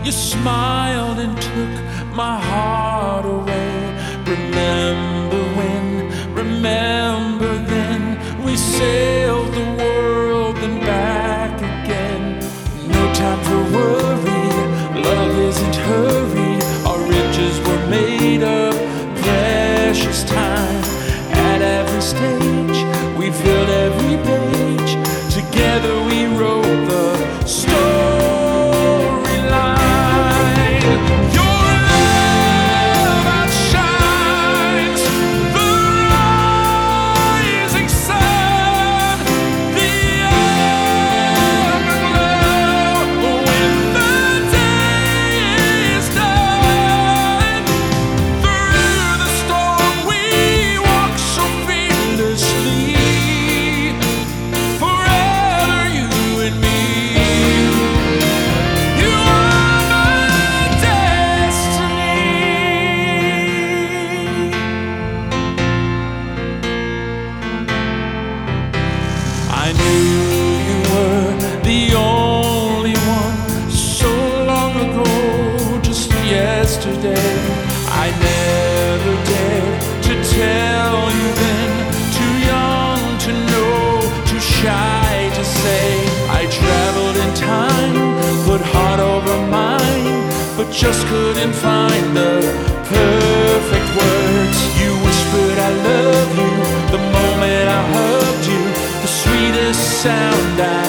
You smiled and took my heart away. Remember then, we sailed the world and back again. No time for worry, love isn't hurried. Our riches were made of precious time. At every stage, we filled every page. Together we wrote the storyline. Your love outshines the rising sun, the afterglow when the day is done. Through the storm we walk so fearlessly. Forever you and me. You are my destiny. I knew you were the only one so long ago, just yesterday. I never dared to tell you then, too young to know, too shy to say. I traveled in time, put heart over mind, but just couldn't find the perfect words. You whispered I love you the moment I hugged you, the sweetest sound I